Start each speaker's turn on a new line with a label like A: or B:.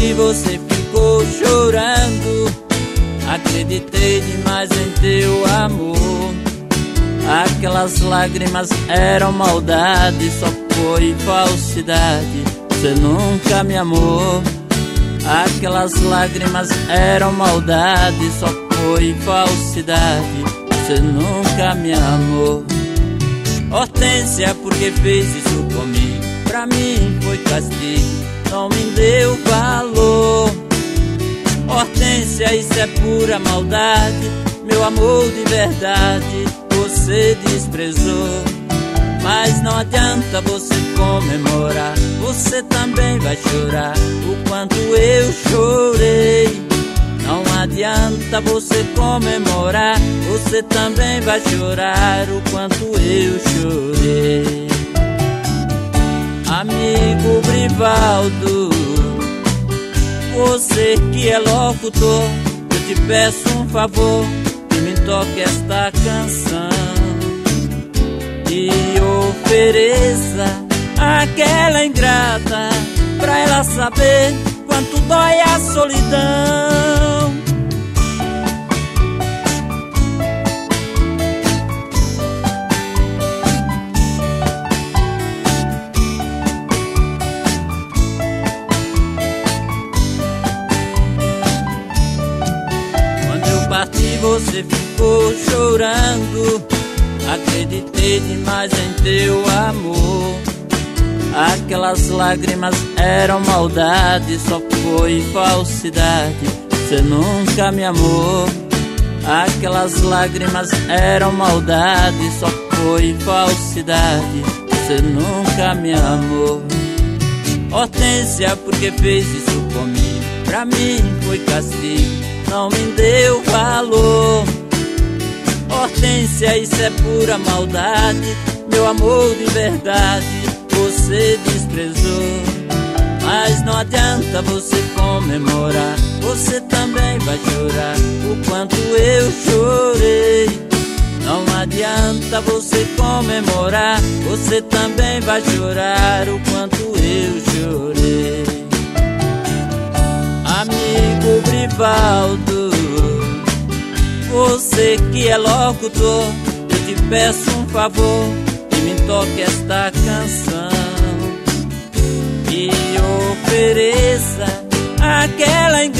A: parti você ficou chorando. Acreditei demais em teu amor. Aquelas lágrimas eram maldade, só foi falsidade, você nunca me amou. Aquelas lágrimas eram maldade, só foi falsidade, você nunca me amou. Hortência, por que fez isso comigo? Pra mim foi castigo, não me deu valor. Hortência, isso é pura maldade, meu amor de verdade você desprezou. Mas não adianta você comemorar, você também vai chorar o quanto eu chorei. Não adianta você comemorar, você também vai chorar o quanto eu chorei. Amigo Brivaldo, você que é locutor, eu te peço um favor, que me toque esta canção e ofereça àquela ingrata, pra ela saber quanto dói a solidão. Quando eu parti você ficou chorando. Acreditei demais em teu amor. Aquelas lágrimas eram maldade, só foi falsidade, você nunca me amou. Aquelas lágrimas eram maldade, só foi falsidade, você nunca me amou. Hortência, por que fez isso comigo? Pra mim foi castigo, não me deu valor. Hortência, isso é pura maldade, meu amor de verdade você desprezou. Mas não adianta você comemorar, você também vai chorar o quanto eu chorei. Não adianta você comemorar, você também vai chorar o quanto eu chorei. Amigo Brivaldo, você que é locutor, eu te peço um favor, que me toque esta canção e ofereça àquela